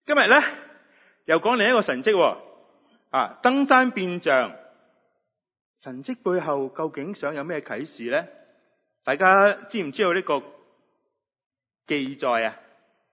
今日咧又講另一個神蹟登山變像。神蹟背後究竟想有咩啟示咧？大家知唔知道呢個記載啊？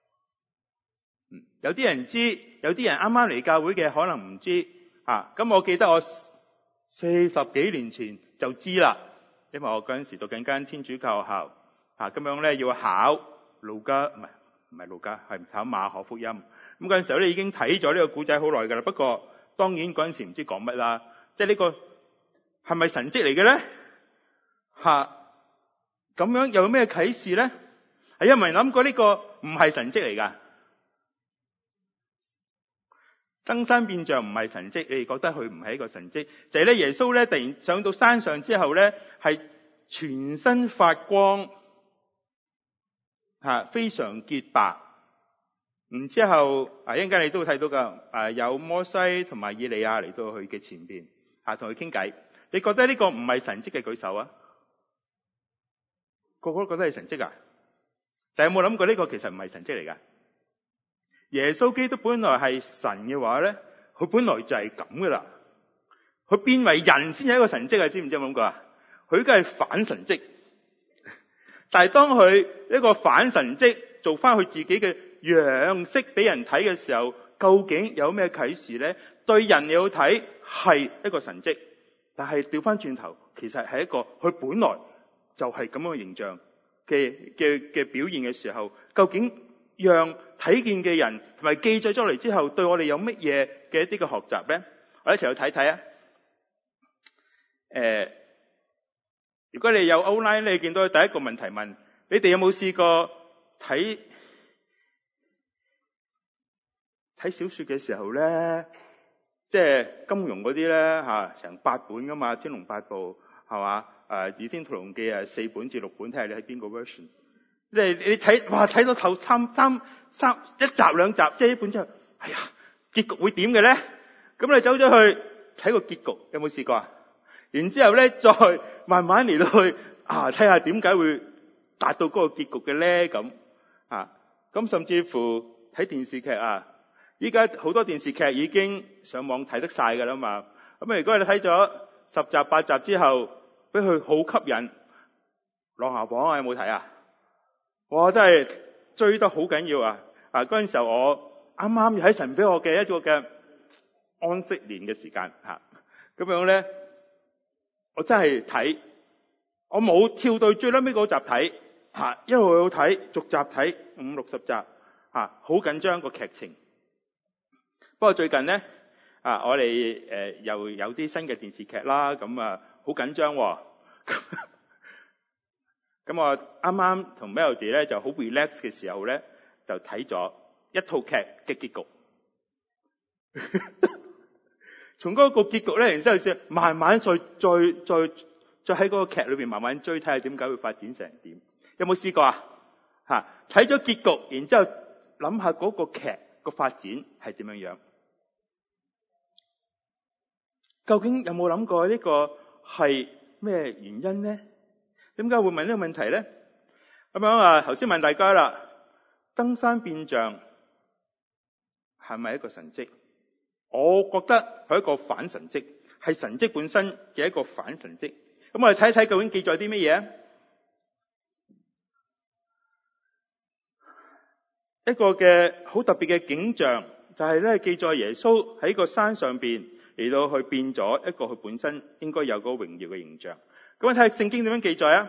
有啲人知，有啲人啱啱嚟教會嘅可能唔知。咁我記得我40幾年前就知啦，因為我嗰陣時讀緊間天主教學校，咁樣咧要考路加，唔係路加，係考馬可福音。咁嗰陣時候咧已經睇咗呢個古仔好耐噶啦，不過當然嗰陣時唔知講乜啦，即係呢個係咪神蹟嚟嘅咧？咁樣又有咩啟示咧？係有冇人諗過呢個唔係神蹟嚟噶？登山變像唔係神蹟，你哋覺得佢唔係一個神蹟？就係咧耶穌咧突然上到山上之後咧，係全身發光，非常潔白。然之後一陣間你都會睇到噶，有摩西同埋以利亞嚟到佢嘅前邊，同佢傾偈。你覺得呢個唔係神蹟嘅舉手啊？個個都覺得係神蹟啊？但有冇諗過呢個其實唔係神蹟嚟噶？耶穌基督本來係神嘅話咧，佢本來就係咁噶啦。佢變為人先係一個神蹟啊！知唔知有冇諗過啊？佢梗係反神蹟。但係當佢一個反神蹟做翻佢自己嘅樣式俾人睇嘅時候，究竟有咩啟示咧？對人嚟睇係一個神蹟，但係調翻轉頭，其實係一個佢本來就係咁樣嘅形象嘅表現嘅時候，究竟讓睇見嘅人同埋記載咗嚟之後，對我哋有乜嘢嘅一啲嘅學習咧？我哋一齊去睇睇啊！如果你有 online， 你見到第一個問題問你哋有冇試過睇小說嘅時候咧，即係金庸嗰啲咧成8本噶嘛，《天龍八部》係嘛？《倚天屠龍記》4本至6本，睇下你喺邊個 version。你睇睇到頭三一集兩集，即係一本之後，哎呀，結局會點嘅咧？咁你走咗去睇個結局，有冇試過啊？然之後咧，再慢慢嚟到去睇下點解會達到嗰個結局嘅咧？咁甚至乎睇電視劇依家好多電視劇已經上網睇得晒噶啦嘛。咁如果你睇咗10集8集之後，俾佢好吸引，《琅琊榜》有冇睇啊？哇！真係追得好緊要啊！嗰陣時候我啱啱喺神俾我嘅一個嘅安息年嘅時間咁樣咧，我真係睇，我冇跳到最尾嗰集睇一路去睇，逐集睇50-60集好緊張個劇情。不過最近咧我哋又有啲新嘅電視劇啦，咁好緊張喎。咁我啱啱同 Melody 咧就好 relax 嘅時候咧，就睇咗一套劇嘅結局。從嗰個結局咧，然之後先慢慢再喺嗰個劇裏邊慢慢追，睇下點解會發展成點。有冇試過啊？睇咗結局，然之後諗下嗰個劇個發展係點樣樣？究竟有冇諗過呢個係咩原因呢？點解會問呢個問題咧？咁樣頭先問大家啦，登山變像係咪一個神蹟？我覺得係一個反神蹟，係神蹟本身嘅一個反神蹟。咁我哋睇一睇究竟記載啲乜嘢？一個嘅好特別嘅景象，就係咧記載耶穌喺個山上邊嚟到去變咗一個佢本身應該有嗰個榮耀嘅形象。咁我睇下聖經點樣記載啊？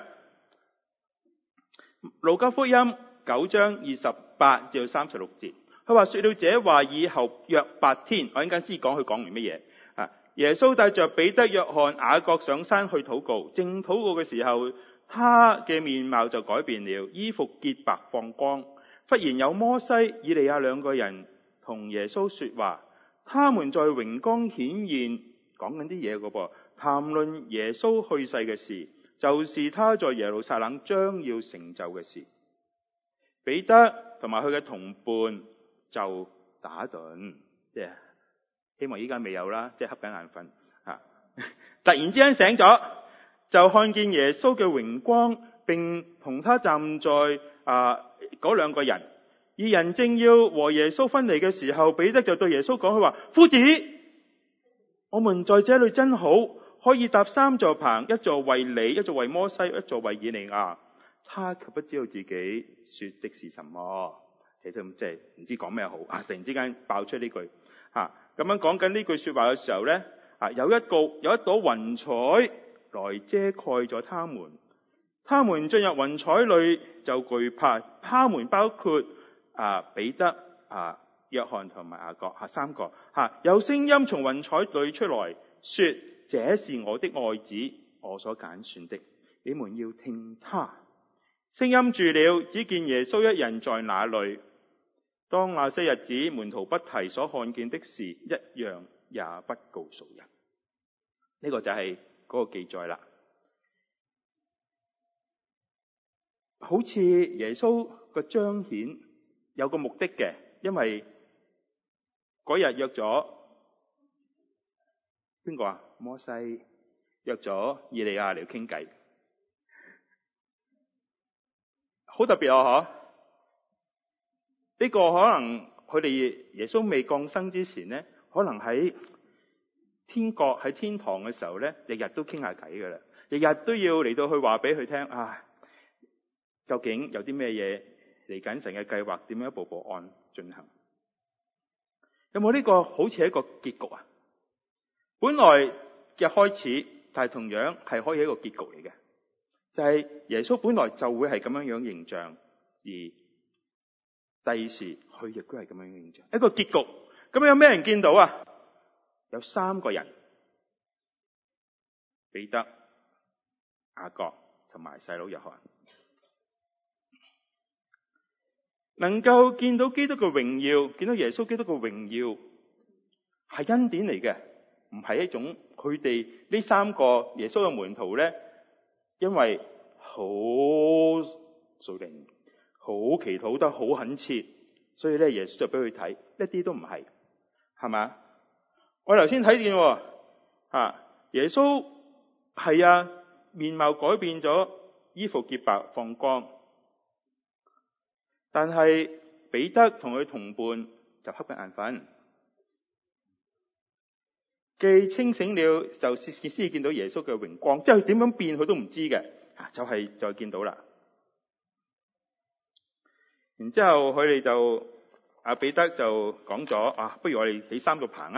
路加福音9章28至36節，佢話說了這話以後約8天，我陣間先講佢講完乜嘢。耶穌帶着彼得、約翰、雅各上山去禱告，正禱告嘅時候，他嘅面貌就改變了，衣服潔白放光。忽然有摩西、以利亞2個人同耶穌說話，他們在榮光顯現，講緊啲嘢㗎噃，談論耶穌去世嘅事，就是他在耶路撒冷將要成就嘅事。彼得同埋佢嘅同伴就打盹，即係希望依家未有啦，即係瞌緊眼瞓。突然之間醒咗，就看見耶穌嘅榮光，並同他站在嗰2個人， 二人正要和耶穌分離嘅時候，彼得就對耶穌講，佢話：夫子，我們在這裏真好，可以搭3座棚，一座為你，一座為摩西，一座為以利亞。他卻不知道自己說的是什麼，即係唔知講咩好啊！突然之間爆出呢句咁樣講緊呢句說話嘅時候呢，有一朵雲彩來遮蓋咗他們。他們進入雲彩裏就懼怕，他們包括彼得、約翰同埋雅各3個。有聲音從雲彩裏出來說：這是我的愛子，我所揀選的，你們要聽他。聲音住了，只見耶穌一人在那裏。當那些日子，門徒不提所看見的事，一樣也不告訴人。呢個就係嗰個記載啦。好似耶穌個彰顯有個目的嘅，因為嗰日約咗邊個摩西約咗以利亞嚟傾偈，好特別嗬。呢個可能佢哋耶穌未降生之前呢，可能喺天國喺天堂嘅時候呢，日日都傾下偈噶啦，日日都要嚟到去話俾佢聽究竟有啲咩嘢嚟緊神嘅計劃，點樣一步步按進行？有冇呢個好似係一個結局啊？本來嘅開始，但係同樣係可以一個結局嚟嘅，就係耶穌本來就會係咁樣樣形象，而第二時佢亦都係咁樣形象，一個結局。咁有咩人見到啊？有3個人：彼得、雅各同埋細佬約翰。能夠見到基督嘅榮耀，見到耶穌基督嘅榮耀，係恩典嚟嘅，唔係一種佢哋呢3個耶穌嘅門徒咧，因為好屬靈、好祈禱得好懇切，所以咧耶穌就俾佢睇，一啲都唔係，係嘛？我頭先睇見耶穌係面貌改變咗，衣服潔白放光。但係彼得同佢同伴就瞌緊眼瞓，既清醒了就先見到耶穌嘅榮光，即係佢點樣變佢都唔知嘅，就見到啦。然之後佢哋就彼得就講咗不如我哋起3個棚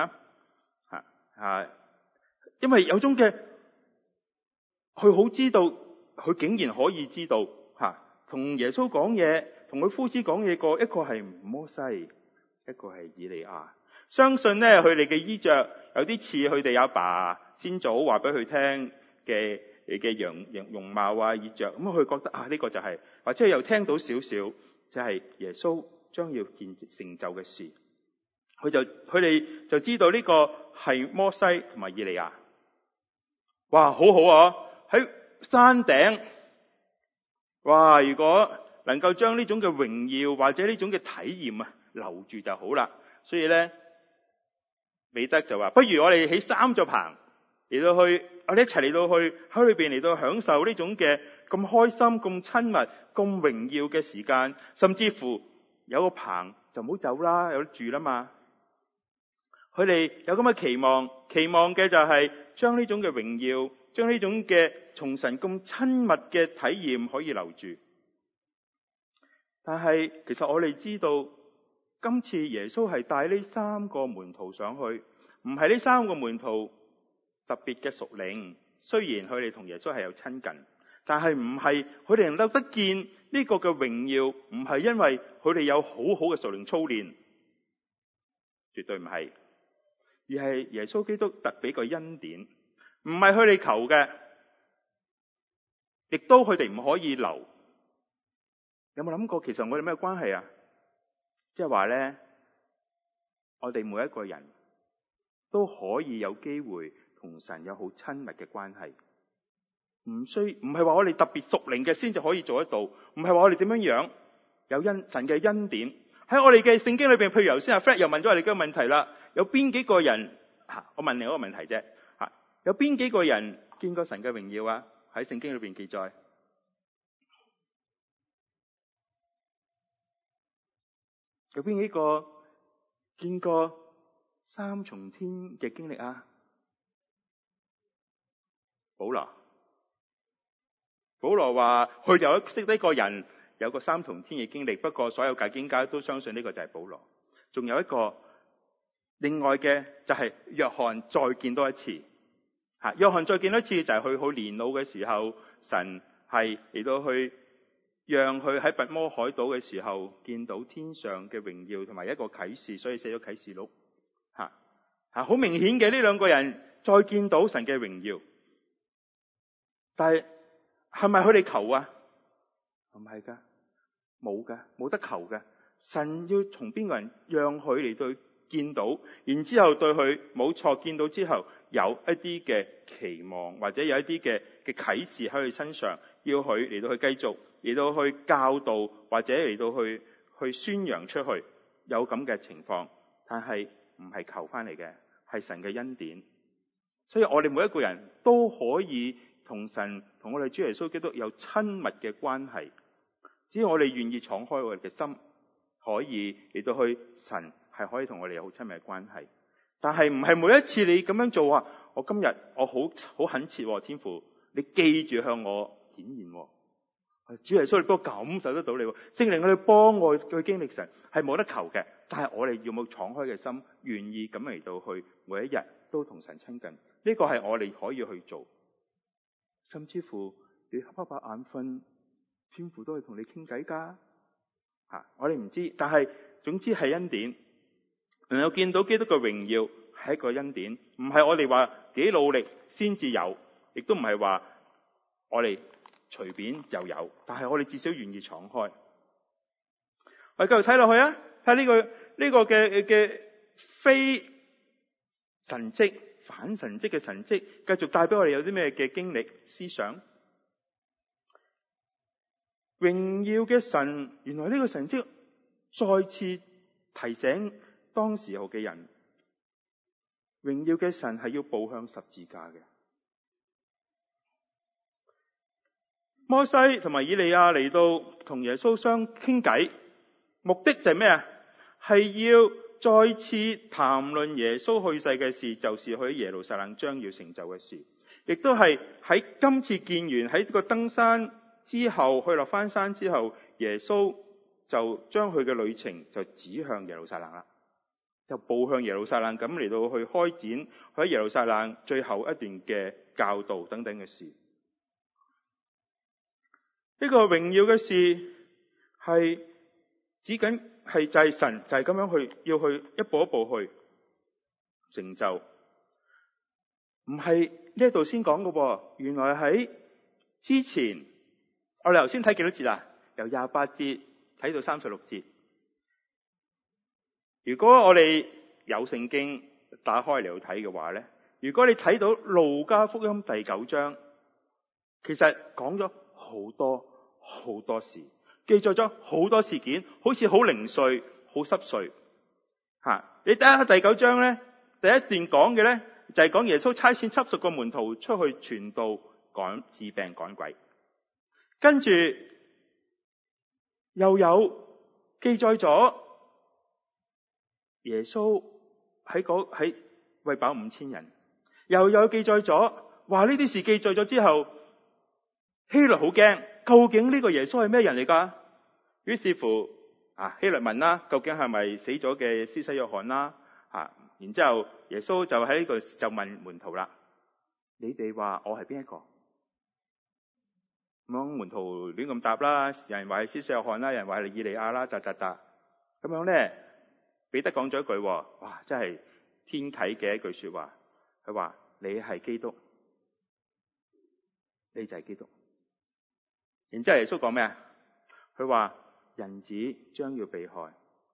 因為有種嘅佢好知道，佢竟然可以知道同耶穌講嘢。同佢夫子講嘢一個係摩西，一個係以利亞。相信咧佢哋嘅衣着有啲似佢哋阿爸先祖話俾佢聽嘅容貌衣着。咁佢覺得呢個就係，或者又聽到少少就係耶穌將要成就嘅事。佢哋就知道呢個係摩西同埋以利亞。哇，好好喺山頂。哇，如果能夠將呢種嘅榮耀或者呢種嘅體驗留住就好啦。所以咧，彼得就話：不如我哋起3座棚嚟到去，我哋一齊嚟到去喺裏邊嚟到享受呢種嘅咁開心、咁親密、咁榮耀嘅時間，甚至乎有個棚就唔好走啦，有得住啦嘛。佢哋有咁嘅期望嘅就係將呢種嘅榮耀，將呢種嘅從神咁親密嘅體驗可以留住。但係其實我哋知道，今次耶穌係帶呢3個門徒上去，唔係呢3個門徒特別嘅屬靈。雖然佢哋同耶穌係有親近，但係唔係佢哋能夠得見呢個嘅榮耀，唔係因為佢哋有好好嘅屬靈操練，絕對唔係，而係耶穌基督特俾個恩典，唔係佢哋求嘅，亦都佢哋唔可以留。有冇諗過其實我哋咩關係啊？即係話咧，我哋每一個人都可以有機會同神有好親密嘅關係，唔係話我哋特別屬靈嘅先至可以做得到，唔係話我哋點樣有神嘅恩典喺我哋嘅聖經裏邊。譬如頭先阿 Fred 又問咗我哋個問題啦，有邊幾個人我問你一個問題啫有邊幾個人見過神嘅榮耀啊？喺聖經裏邊記載。 有邊幾個見過三重天嘅經歷啊？保羅話佢有識得一個人有個三重天嘅經歷，不過所有解經家都相信呢個就係保羅。仲有一個另外嘅就係約翰再見多一次。約翰再見多一次就係佢好年老嘅時候，神係嚟到去讓佢喺拔摩海島嘅時候見到天上嘅榮耀同埋一個啟示，所以寫咗啟示錄。好明顯嘅呢兩個人再見到神嘅榮耀，但係咪佢哋求啊？唔係噶，冇得求嘅。神要從邊個人讓佢嚟到見到，然之後對佢冇錯，見到之後有一啲嘅期望，或者有一啲嘅啟示喺佢身上，要佢嚟到去繼續嚟到去教導，或者嚟到去宣揚出去，有咁嘅情況，但係唔係求翻嚟嘅，係神嘅恩典。所以我哋每一個人都可以同神同我哋主耶穌基督有親密嘅關係，只要我哋願意敞開我哋嘅心，可以嚟到去神係可以同我哋有好親密嘅關係。但係唔係每一次你咁樣做啊，我今日我好懇切，天父你記住向我顯現，主耶穌你幫我感受得到你，聖靈你幫我去經歷神，係冇得求嘅。但係我哋要冇敞開嘅心，願意咁嚟到去每一日都同神親近，呢個係我哋可以去做。甚至乎你瞌下眼瞓，天父都係同你傾偈噶。我哋唔知，但係總之係恩典。能夠見到基督嘅榮耀係一個恩典，唔係我哋話幾努力先至有，亦都唔係話我哋隨便就有，但係我哋至少願意敞開。我哋繼續睇落去啊，睇呢個嘅非神蹟反神蹟嘅神蹟，繼續帶俾我哋有啲咩嘅經歷思想。榮耀嘅神，原來呢個神蹟再次提醒當時候嘅人，榮耀嘅神係要步向十字架嘅。摩西同埋以利亞嚟到同耶穌相傾偈，目的就係咩啊？係要再次談論耶穌去世嘅事，就是去耶路撒冷將要成就嘅事，亦都係喺今次見完喺個登山之後，去落翻山之後，耶穌就將佢嘅旅程就指向耶路撒冷啦，就步向耶路撒冷，咁嚟到去開展喺耶路撒冷最後一段嘅教導等等嘅事。呢個榮耀嘅事係指緊係就係神就係咁樣去要去一步一步去成就，唔係呢度先講嘅。原來喺之前我哋頭先睇幾多節啊？由28節睇到36節。如果我哋有聖經打開嚟睇嘅話咧，如果你睇到路加福音第9章，其實講咗好多事，記載咗好多事件，好似好零碎、好濕碎。你睇下第9章咧，第一段講嘅咧就係講耶穌差遣70個門徒出去傳道、治病、趕鬼。跟住又有記載咗耶穌喺餵飽5000人，又有記載咗話呢啲事記載咗之後，希律好驚，究竟呢個耶穌係咩人嚟㗎？於是乎希律問啦，究竟係咪死咗嘅施洗約翰啦？然之後耶穌就喺呢度就問門徒啦，你哋話我係邊一個？咁樣門徒亂咁答啦，有人話係施洗約翰啦，有人話係以利亞啦，咁樣咧，彼得講咗一句，哇，真係天啟嘅一句說話，佢話你係基督，你就係基督。然之後耶穌講咩啊？佢話人子將要被害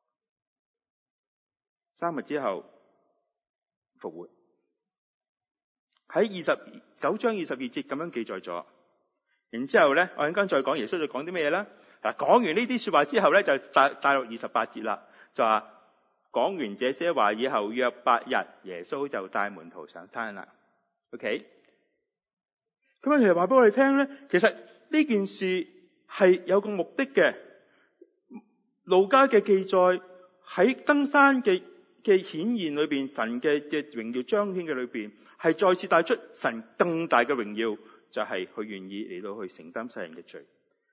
，3日之後復活。喺29章22節咁樣記載咗。然之後咧，我陣間再講耶穌再講啲咩嘢啦。講完呢啲說話之後咧，就帶落28節啦，就話講完這些話以後約8日，耶穌就帶門徒上山啦。OK， 咁其實話俾我哋聽咧，其實呢件事係有個目的嘅。路加嘅記載喺登山嘅顯現裏邊，神嘅榮耀彰顯嘅裏邊，係再次帶出神更大嘅榮耀，就係佢願意嚟到去承擔世人嘅罪。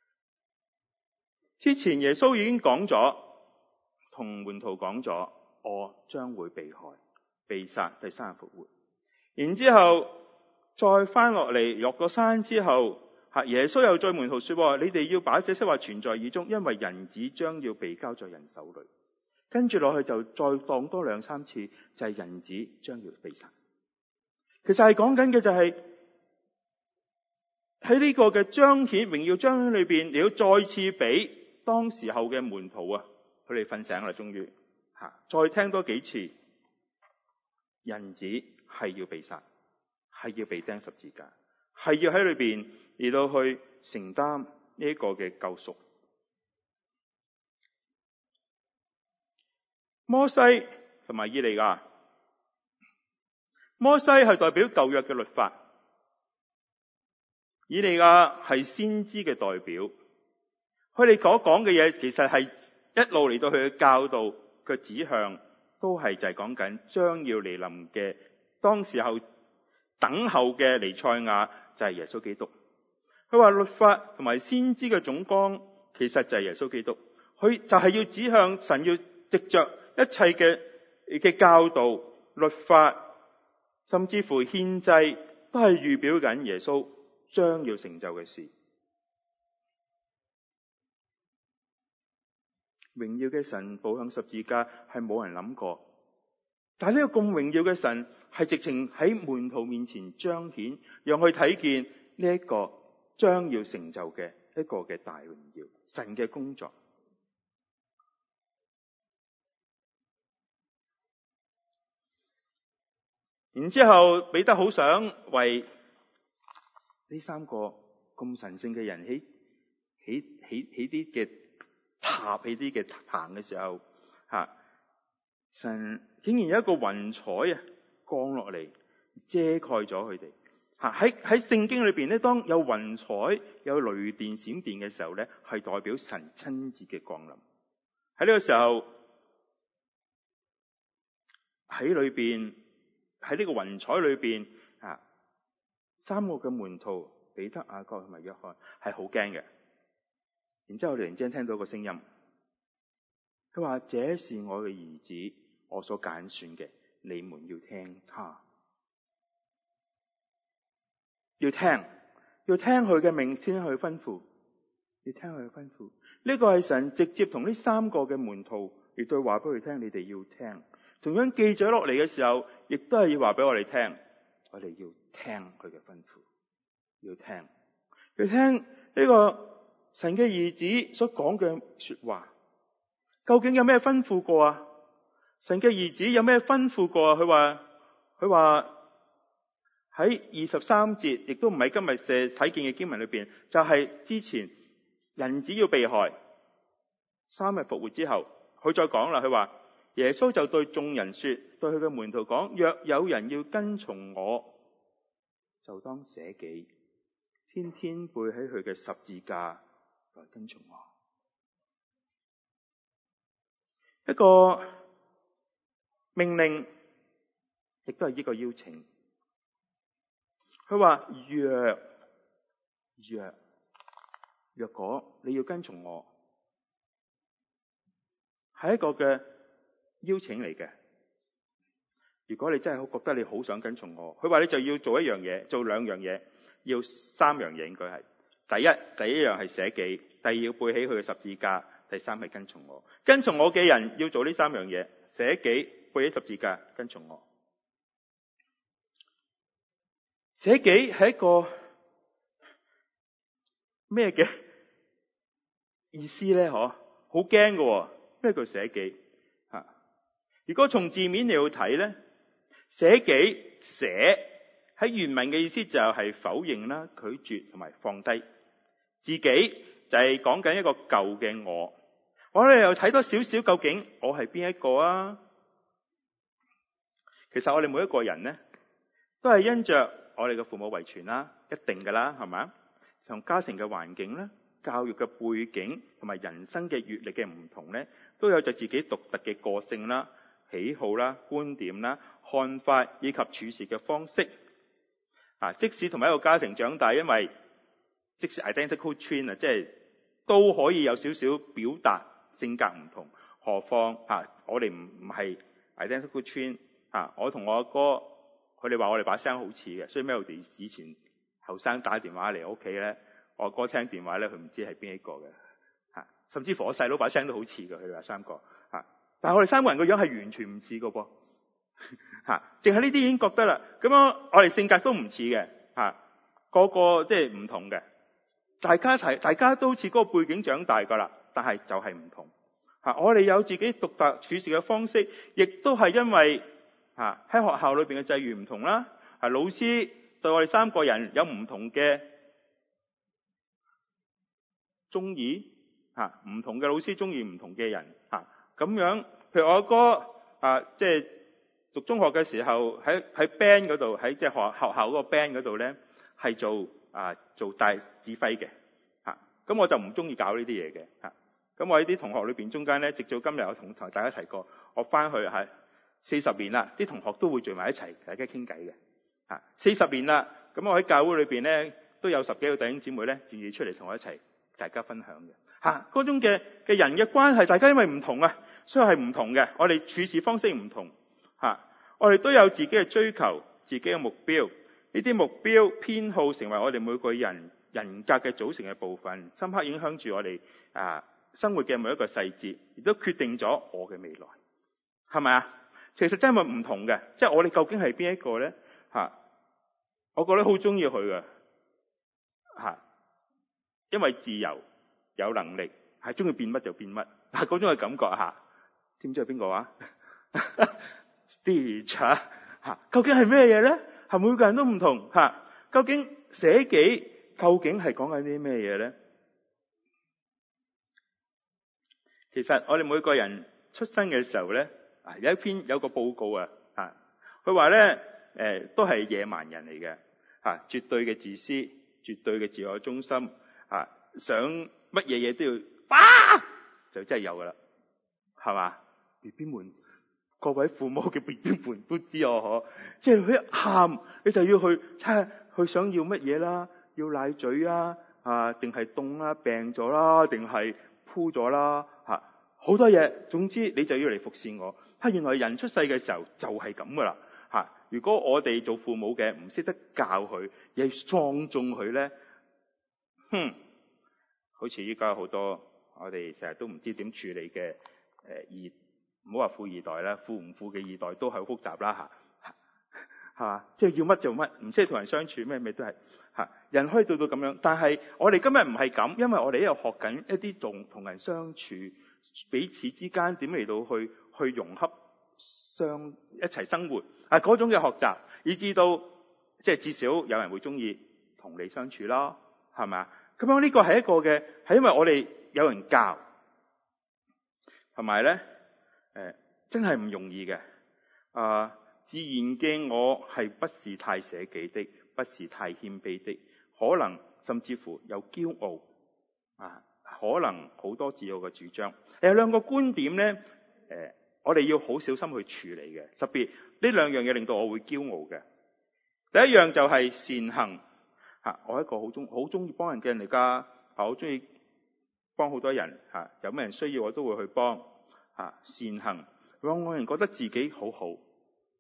之前耶穌已經講咗，同門徒講咗，我將會被害、被殺，第三日復活。然之後再翻落嚟落個山之後，耶穌又對門徒說：你哋要把這些話存在耳中，因為人子將要被交在人手裏。跟住落去就再講多2、3次，就係人子將要被殺。其實係講緊嘅就係喺呢個嘅彰顯榮耀彰顯裏邊，你要再次俾當時候嘅門徒啊，佢哋瞓醒啦，終於再聽多幾次，人子係要被殺，係要被釘十字架，係要喺裏邊嚟到去承擔呢一個嘅救贖。摩西同埋以利亞，摩西係代表舊約嘅律法，以利亞係先知嘅代表。佢哋所講嘅嘢，其實係一路嚟到佢嘅教導嘅指向，都係就係講緊將要嚟臨嘅當時候等候嘅彌賽亞，就係耶穌基督。佢話律法同埋先知嘅總綱，其實就係耶穌基督。佢就係要指向神，要藉着一切嘅教導、律法，甚至乎獻祭，都係預表緊耶穌將要成就嘅事。榮耀嘅神步向十字架係冇人諗過，但係呢個咁榮耀嘅神係直情喺門徒面前彰顯，讓佢睇見呢一個將要成就嘅一個嘅大榮耀，神嘅工作。然之後彼得好想為呢3個咁神聖嘅人起啲嘅塔，起啲嘅棚嘅時候，神竟然有一個雲彩降落嚟遮蓋咗佢哋。喺聖經裏邊咧，當有雲彩、有雷電閃電嘅時候咧，係代表神親自嘅降臨。喺呢個時候，喺裏邊，喺呢個雲彩裏邊，3個嘅門徒彼得、雅各同埋約翰係好驚嘅。然之後突然之間聽到一個聲音，佢話：這是我嘅兒子，我所揀選嘅，你們要聽他。要聽佢嘅命，聽佢吩咐，要聽佢嘅吩咐。呢個係神直接同呢3個嘅門徒亦都話俾佢聽，你哋要聽。同樣記咗落嚟嘅時候，亦都係要話俾我哋聽，我哋要聽佢嘅吩咐，要聽呢個神嘅兒子所講嘅說話。究竟有咩吩咐過啊？神嘅兒子有咩吩咐過啊？佢話喺23節，亦都唔係今日睇見嘅經文裏邊，就係之前人子要被害，3日復活之後，佢再講啦。佢話耶穌就對眾人說，對佢嘅門徒講：若有人要跟從我，就當捨己，天天背起佢嘅十字架來跟從我。一個命令，亦都係一個邀請。佢話若果你要跟從我，係一個嘅邀請嚟嘅。如果你真係覺得你好想跟從我，佢話你就要做一樣嘢，做2樣嘢，要3樣嘢應該係。第一樣係捨己，第二要背起佢嘅十字架，第3係跟從我。跟從我嘅人要做呢3樣嘢：捨己、背起十字架、跟從我。捨己係一個咩嘅意思咧？好驚嘅。咩叫捨己？如果從字面你要睇咧，捨己捨喺原文嘅意思就係否認啦、拒絕同埋放低自己，就係講緊一個舊嘅我。我哋又睇多少少，究竟我係邊一個啊？其實我哋每一個人咧，都係因着我哋嘅父母遺傳啦，一定噶啦，係咪？從家庭嘅環境啦， 教育嘅背景同埋人生嘅閱歷嘅唔同咧，都有着自己獨特嘅個性啦、喜好啦、觀點啦、看法以及處事嘅方式。即使同埋一個家庭長大，因為即使 identical twin 即係都可以有少少表達性格唔同。何況我哋唔係 identical twin 我同我阿哥，佢哋話我哋把聲好似嘅，所以 Melody 以前後生打電話嚟我屋企咧，我阿哥聽電話咧，佢唔知係邊一個嘅甚至乎我細佬把聲都好似嘅，佢哋話三個但係我哋三個人個樣係完全唔似嘅噃淨係呢啲已經覺得啦。咁樣我哋性格都唔似嘅個個即係唔同嘅。大家都似嗰個背景長大噶啦，但係就係唔同我哋有自己獨特處事嘅方式，亦都係因為喺學校裏邊嘅際遇唔同啦。老師對我哋三個人有唔同嘅中意唔同嘅老師中意唔同嘅人咁樣。譬如我哥即係讀中學嘅時候喺 band 嗰度，喺即係學校嗰個 band 嗰度咧，係做大指揮嘅咁我就唔中意搞呢啲嘢嘅咁我喺啲同學裏邊中間咧，直到今日我同大家提過，我翻去係40年啦，啲同學都會聚埋一齊，大家傾偈嘅40年啦。咁我喺教會裏邊咧，都有10幾個弟兄姊妹咧，願意出嚟同我一齊大家分享嘅嗰種嘅人嘅關係，大家因為唔同所以係唔同嘅。我哋處事方式唔同我哋都有自己嘅追求，自己嘅目標。呢啲目標偏好成為我哋每個人格嘅組成嘅部分，深刻影響住我哋生活嘅每一個細節，亦都決定咗我嘅未來，係咪其實真係唔同嘅，即係我哋究竟係邊一個咧我覺得好中意佢嘅因為自由有能力，係中意變乜就變乜嗰種嘅感覺知唔知係邊個Stitch 究竟係咩嘢咧？係每個人都唔同究竟捨己究竟係講緊啲咩嘢咧？其實我哋每個人出生嘅時候咧，有個報告佢話咧都係野蠻人嚟嘅絕對嘅自私，絕對嘅自我中心想乜嘢嘢都要就真係有噶啦，係嘛？BB 們，各位父母嘅 BB 們都知即係佢一喊你就要去睇下佢想要乜嘢啦，要奶嘴定係凍啦，病咗啦，定係鋪咗啦好多嘢，總之你就要嚟服侍我原來人出世嘅時候就係咁噶啦如果我哋做父母嘅唔識得教佢，又放縱佢咧，好似依家好多我哋成日都唔知點處理嘅唔好話富二代啦，富唔富嘅二代都係好複雜啦係嘛？即係要乜就乜，唔識同人相處咩都係人可以做到咁樣，但係我哋今日唔係咁，因為我哋喺度學緊一啲同人相處，彼此之間點嚟到去融洽一齊生活嗰種嘅學習，以至到即係至少有人會中意同你相處咯，係咪？咁樣呢個係一個嘅，係因為我哋有人教，同埋咧真係唔容易嘅自然嘅我係不是太捨己的，不是太謙卑的，可能甚至乎有驕傲可能好多自我嘅主張。有兩個觀點咧我哋要好小心去處理嘅，特別呢兩樣嘢令到我會驕傲嘅。第一樣就係善行我係一個好中意幫人嘅人嚟㗎，好中意幫好多人有咩人需要我都會去幫善行，讓我人覺得自己好好，唔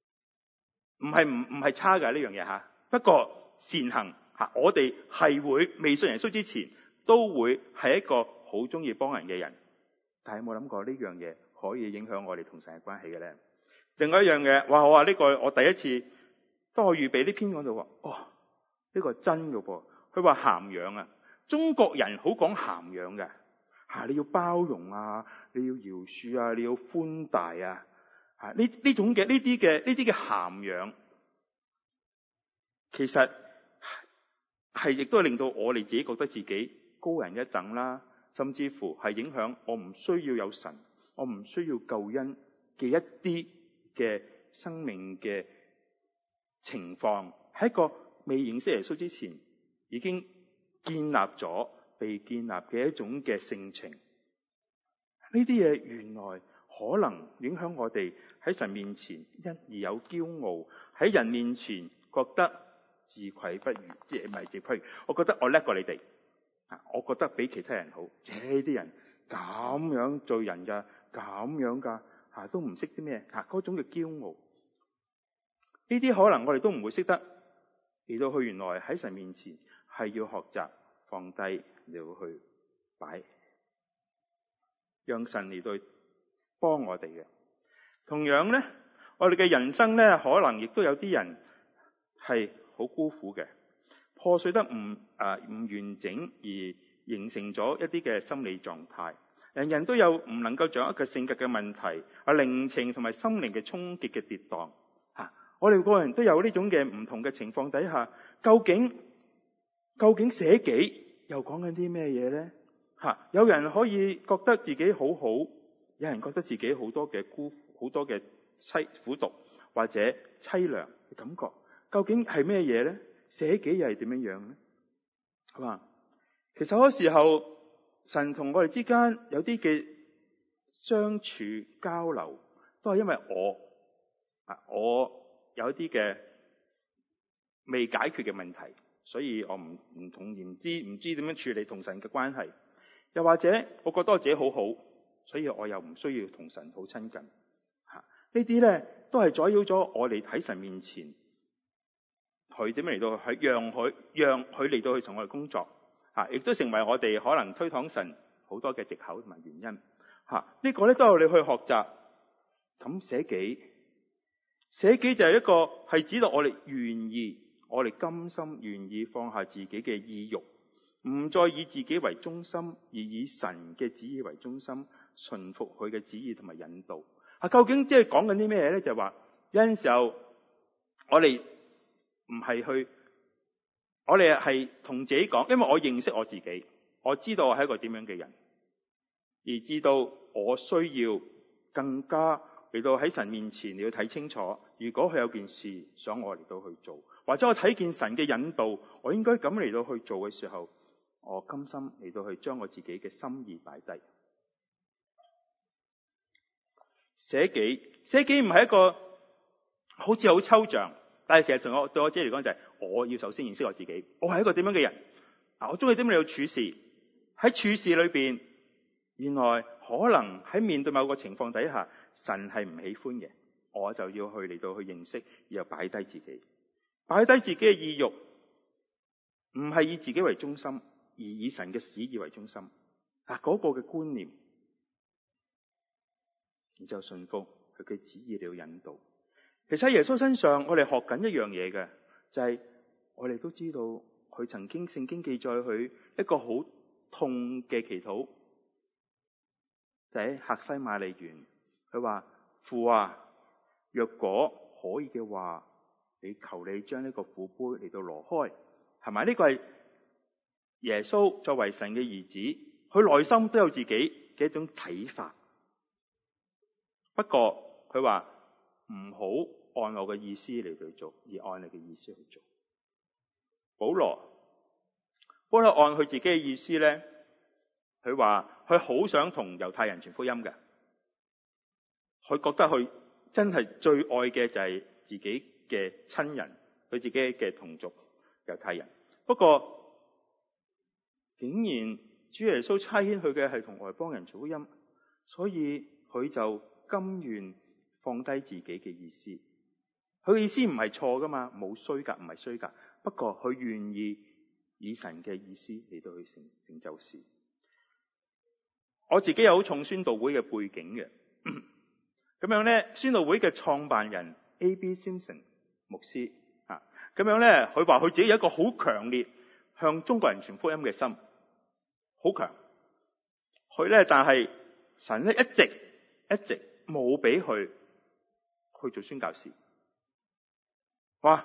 係差㗎呢樣嘢不過善行我哋係會未信耶穌之前都會係一個好中意幫人嘅人，但係有冇諗過呢樣嘢可以影響我哋同神嘅關係嘅咧？另外一樣嘢，我話呢個我第一次當我預備呢篇講到呢個真嘅噃，佢話涵養中國人好講涵養嘅你要包容你要饒恕你要寬大呢種嘅呢啲嘅涵養，其實係亦都係令到我哋自己覺得自己高人一等啦，甚至乎係影響我唔需要有神，我唔需要救恩嘅一啲嘅生命嘅情況，喺一個未認識耶穌之前已經建立咗被建立嘅一種嘅性情。呢啲嘢原來可能影響我哋喺神面前因而有驕傲，喺人面前覺得自愧不如，即係唔係自愧，我覺得我叻過你哋，我覺得比其他人好。這啲人咁樣做人噶，咁樣噶，都唔識啲咩，嗰種嘅驕傲。呢啲可能我哋都唔會識得嚟到去，原來喺神面前係要學習放低嚟到去擺，讓神嚟到幫我哋嘅。同樣咧，我哋嘅人生咧，可能亦都有啲人係好孤苦嘅，破碎得唔完整，而形成咗一啲嘅心理狀態。人人都有唔能夠掌握嘅性格嘅問題，靈情同埋心靈嘅衝擊嘅跌宕。我哋個人都有呢種嘅唔同嘅情況底下，究竟捨己又講緊啲咩嘢呢？有人可以覺得自己好好，有人覺得自己好多嘅好多嘅苦毒或者淒涼嘅感覺，究竟係咩嘢呢？捨己又係點樣樣呢？係嘛？其實好多時候，神同我哋之間有啲嘅相處交流，都係因為我有一啲嘅未解決嘅問題，所以我唔知點樣處理同神嘅關係。又或者我覺得我自己好好，所以我又唔需要同神好親近。呢啲咧都係阻擾咗我哋喺神面前，佢點樣嚟到去讓佢嚟到去同我哋工作，亦都成為我哋可能推搪神好多嘅藉口同埋原因。呢個咧都係我哋去學習。咁捨己就係一個係指到我哋願意，我哋甘心願意放下自己嘅意欲，唔再以自己為中心，而以神嘅旨意為中心，順服佢嘅旨意同埋引導。究竟即係講緊啲咩咧？就係話有陣時候我哋唔係去，我哋係同自己講，因為我認識我自己，我知道我係一個點樣嘅人，而知道我需要更加嚟到喺神面前你要睇清楚，如果佢有件事想我嚟到去做，或者我睇見神嘅引導，我應該咁嚟到去做嘅時候，我甘心嚟到去將我自己嘅心意擺低。捨己唔係一個好似好抽象，但係其實對我自己嚟講就係我要首先認識我自己，我係一個點樣嘅人，我中意點樣嚟到處事。喺處事裏邊，原來可能喺面對某個情況底下，神係唔喜歡嘅，我就要去嚟到去認識，然後擺低自己，擺低自己嘅意欲，唔係以自己為中心，而以神嘅旨意為中心。嗰個嘅觀念，然之後順服佢嘅旨意嚟到引導。其實喺耶穌身上，我哋學緊一樣嘢嘅，就係我哋都知道佢曾經聖經記載佢一個好痛嘅祈禱，就喺客西馬尼園，佢話：父啊，若果可以嘅話，你求你將呢個苦杯嚟到挪開，係咪？呢個係耶穌作為神嘅兒子，佢內心都有自己嘅一種睇法。不過佢話唔好按我嘅意思嚟到做，而按你嘅意思去做。保羅按佢自己嘅意思咧，佢話佢好想同猶太人傳福音嘅，佢覺得佢真係最愛嘅就係自己嘅親人，佢自己嘅同族猶太人。不過竟然主耶穌差遣佢嘅係同外邦人傳福音，所以佢就甘願放低自己嘅意思。佢嘅意思唔係錯噶嘛，冇衰格，唔係衰格。不過佢願意以神嘅意思嚟到去成就事。我自己有好重宣道會嘅背景嘅，咁樣咧，宣道會嘅創辦人 A.B. Simpson 牧師咁樣咧，佢話佢自己有一個好強烈向中國人傳福音嘅心，好強。佢咧，但係神咧一直冇俾佢去做宣教士，哇，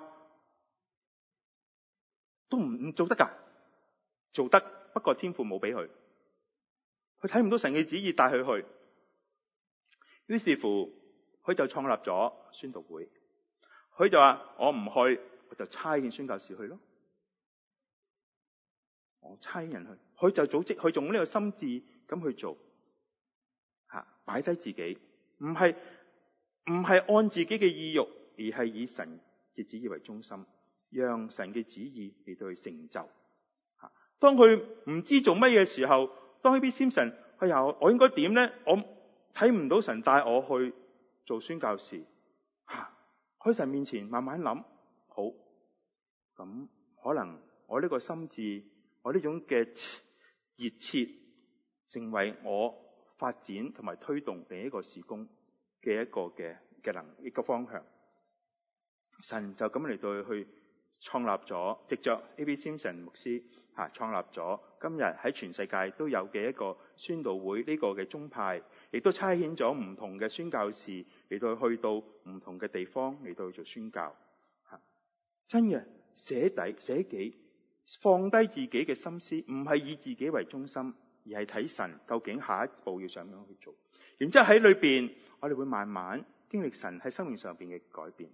都唔做得㗎，做得，不過天父冇俾佢，佢睇唔到神嘅旨意帶佢去，於是乎佢就創立咗宣道會。佢就話：我唔去，我就差遣宣教士去咯。我差人去， 佢就組織，佢用呢個心志咁去做，擺低自己，唔係按自己嘅意欲，而係以神嘅旨意為中心，讓神嘅旨意嚟到去成就。當佢唔知做乜嘢嘅時候，當 A.B. Simpson 我應該點呢？我睇唔到神帶我去做宣教士，喺神面前慢慢諗，好，咁可能我呢個心志，我呢種嘅熱切，成為我發展同埋推動另一個事工嘅一個方向。神就咁嚟到去創立咗，藉着 A.B. Simpson 牧師創立咗今日喺全世界都有嘅一個宣道會，呢個嘅宗派，亦都差遣咗唔同嘅宣教士嚟到去到唔同嘅地方嚟到去做宣教。真嘅捨己，放低自己嘅心思，唔係以自己為中心，而係睇神究竟下一步要想樣去做。然之後喺裏邊，我哋會慢慢經歷神喺生命上邊嘅改變。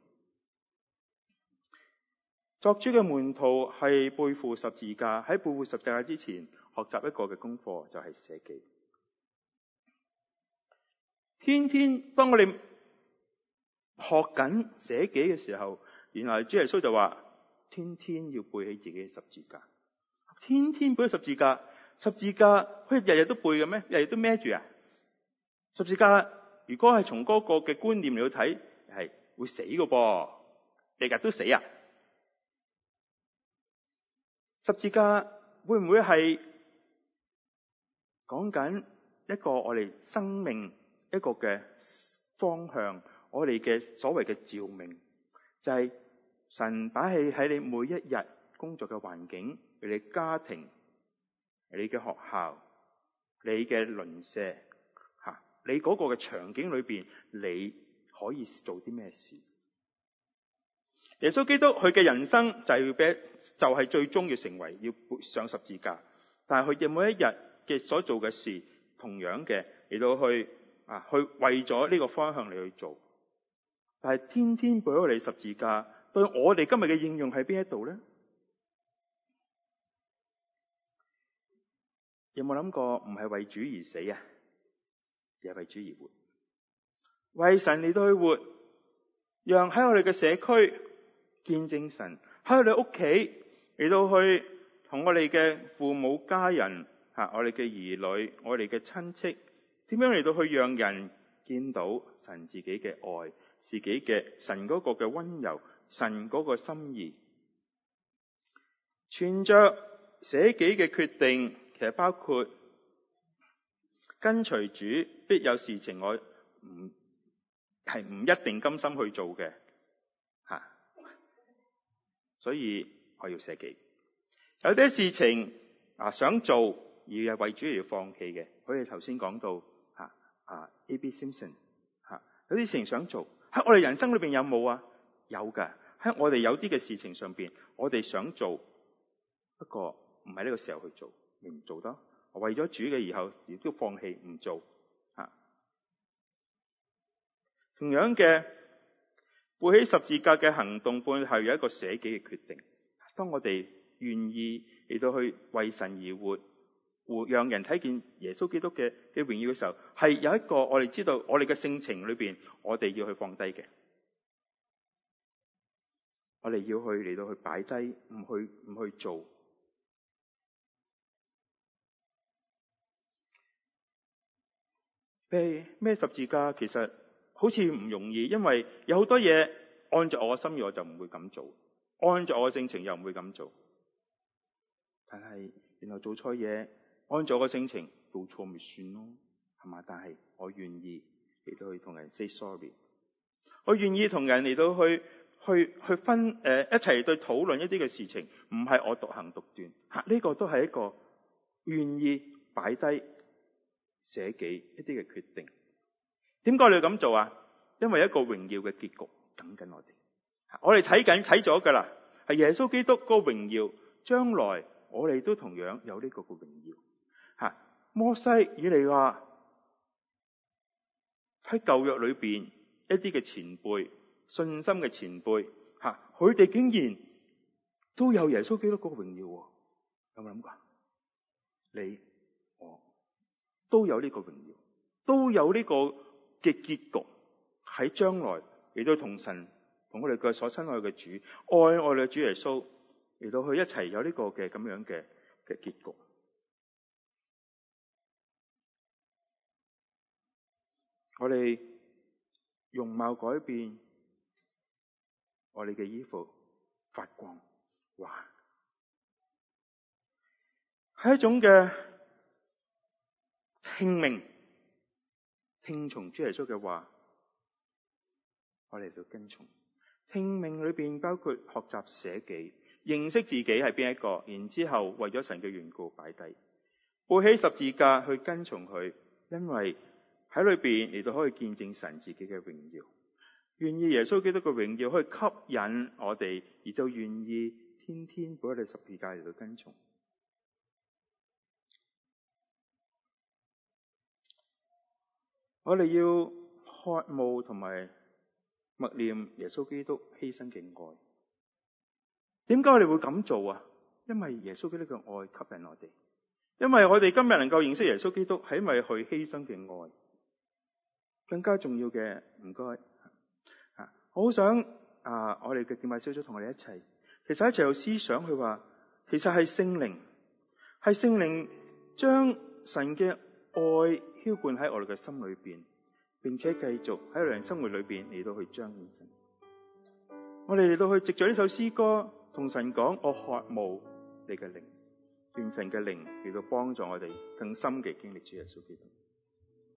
作主嘅門徒係背負十字架，喺背負十字架之前，學習一個嘅功課就係捨己。天天當我哋學緊捨己嘅時候，原來主耶穌就話：天天要背起自己嘅十字架。天天背起十字架，十字架佢日日都背嘅咩？日日都孭住啊？十字架如果係從嗰個嘅觀念嚟去睇，係會死嘅噃，日日都死啊？十字架會唔會係講緊一個我哋生命一個嘅方向？我哋嘅所謂嘅召命，就係神擺喺你每一日工作嘅環境，你嘅家庭、你嘅學校、你嘅鄰舍，你嗰個嘅場景裏邊，你可以做啲咩事？耶穌基督佢嘅人生就係最終要成為要上十字架，但係佢嘅每一日嘅所做嘅事，同樣嘅嚟到去為咗呢個方向嚟去做。但係天天背咗你十字架，對我哋今日嘅應用喺邊一度咧？有冇諗過唔係為主而死啊，而係為主而活，為神嚟到去活，讓喺我哋嘅社區見證神，喺我哋屋企嚟到去同我哋嘅父母家人我哋嘅兒女，我哋嘅親戚，點樣嚟到去讓人見到神自己嘅愛，自己嘅神嗰個嘅溫柔，神嗰個心意。存着捨己嘅決定，其實包括跟隨主，必有事情我唔一定甘心去做嘅，所以我要捨己。有啲事情想做而係為主而要放棄嘅，好似頭先講到A.B. Simpson 有啲事情想做喺我哋人生裏邊有冇啊？有噶，喺我哋有啲嘅事情上邊，我哋想做，不過唔係呢個時候去做，你唔做得。為咗主嘅以後亦都放棄唔做。同樣嘅，背起十字架嘅行動背後有一個捨己嘅決定。當我哋願意嚟到去為神而活，讓人睇見耶穌基督嘅榮耀嘅時候，係有一個我哋知道我哋嘅性情裏邊，我哋要去放低嘅，我哋要去嚟到去擺低，唔去做。咩十字架其實好似唔容易，因為有好多嘢按着我嘅心意我就唔會咁做，按着我嘅性情又唔會咁做。但係原來做錯嘢，按着我嘅性情做錯咪算咯，係嘛？但係我願意嚟到去同人 say sorry， 我願意同人嚟到去分一齊對討論一啲嘅事情，唔係我獨行獨斷。呢個都係一個願意擺低捨己一啲嘅決定。點解你要咁做啊？因為一個榮耀嘅結局等緊我哋。我哋睇咗噶啦，係耶穌基督個榮耀，將來我哋都同樣有呢個嘅榮耀。摩西、以利亞喺舊約裏邊一啲嘅前輩，信心嘅前輩，佢哋竟然都有耶穌基督個榮耀，有冇諗過？ 你我都有呢個榮耀，都有呢個嘅結局喺將來嚟到同神同我哋嘅所親愛嘅主愛我哋嘅主耶穌嚟到去一齊有呢個嘅咁樣嘅結局。我哋容貌改變，我哋嘅衣服發光，哇！係一種嘅聽從主耶穌嘅話，我哋就跟從。聽命裏邊包括學習捨己，認識自己係邊一個，然之後為咗神嘅緣故擺低，背起十字架去跟從佢，因為喺裏邊嚟到可以見證神自己嘅榮耀，願意耶穌基督嘅榮耀可以吸引我哋，而就願意天天背我哋十字架嚟到跟從。我哋要渴慕同埋默念耶穌基督犧牲嘅愛。點解我哋會咁做啊？因為耶穌基督嘅愛吸引我哋，因為我哋今日能夠認識耶穌基督，係因為佢犧牲嘅愛。更加重要嘅，唔該，我好想我哋嘅敬拜小組同我哋一齊，其實一齊有思想，佢話其實係聖靈將神嘅愛澆灌喺我哋嘅心裏邊，並且繼續喺我哋嘅生活裏邊嚟到去彰顯神。我哋嚟到去藉着呢首詩歌同神講，我渴慕你嘅靈，願神嘅靈嚟到幫助我哋更深嘅經歷主耶穌基督。